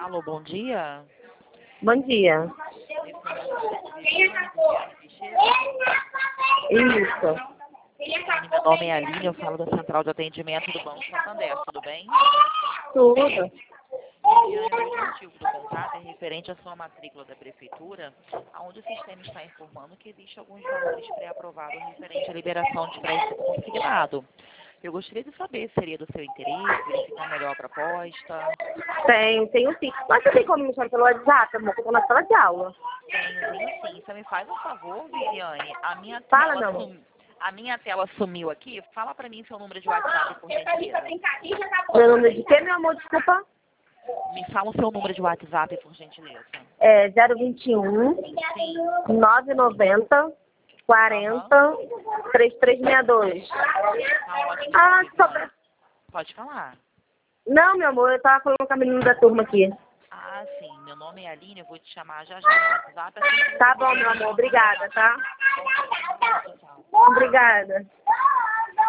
Alô, bom dia. Bom dia. Isso. Meu nome é Aline, eu falo da Central de Atendimento do Banco Santander, tudo bem? Tudo. Viviane, o motivo do contato é referente à sua matrícula da Prefeitura, onde o sistema está informando que existe alguns valores pré-aprovados referente à liberação de crédito consignado. Eu gostaria de saber se seria do seu interesse, verificar melhor a proposta. Tenho sim. Mas você tem como me chamar pelo WhatsApp, amor? Que eu tô na sala de aula. Tenho sim. Você me faz um favor, Viviane? Fala, meu amor. A minha tela sumiu aqui. Fala pra mim seu número de WhatsApp, por gentileza. Meu número de quê, meu amor? Desculpa. Me fala o seu número de WhatsApp, por gentileza. É 021 Sim. 990 40 3362. Tá ótimo, Ah, Viviane. Pode falar. Não, meu amor, eu tava falando com a menina da turma aqui. Ah, sim. Meu nome é Aline, eu vou te chamar já já no WhatsApp. Assim que você Tá bom, puder meu me amor. responder. Obrigada, tá? Tchau, tchau. Obrigada.